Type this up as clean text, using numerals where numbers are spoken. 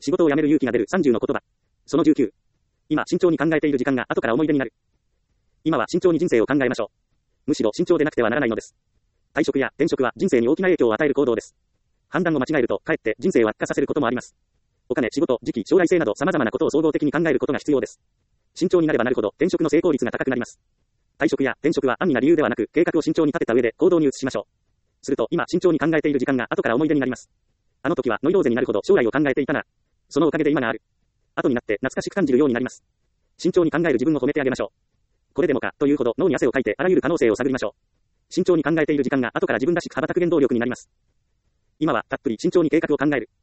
仕事を辞める勇気が出る30の言葉。その19。今慎重に考えている時間が後から思い出になる。今は慎重に人生を考えましょう。むしろ慎重でなくてはならないのです。退職や転職は人生に大きな影響を与える行動です。判断を間違えると、かえって人生を悪化させることもあります。お金、仕事、時期、将来性など様々なことを総合的に考えることが必要です。慎重になればなるほど転職の成功率が高くなります。退職や転職は安易な理由ではなく、計画を慎重に立てた上で行動に移しましょう。すると、今慎重に考えている時間が後から思い出になります。あの時はノイローゼになるほど将来を考えていたな。そのおかげで今がある。後になって懐かしく感じるようになります。慎重に考える自分を褒めてあげましょう。これでもかというほど脳に汗をかいてあらゆる可能性を探りましょう。慎重に考えている時間が後から自分らしく羽ばたく原動力になります。今はたっぷり慎重に計画を考える。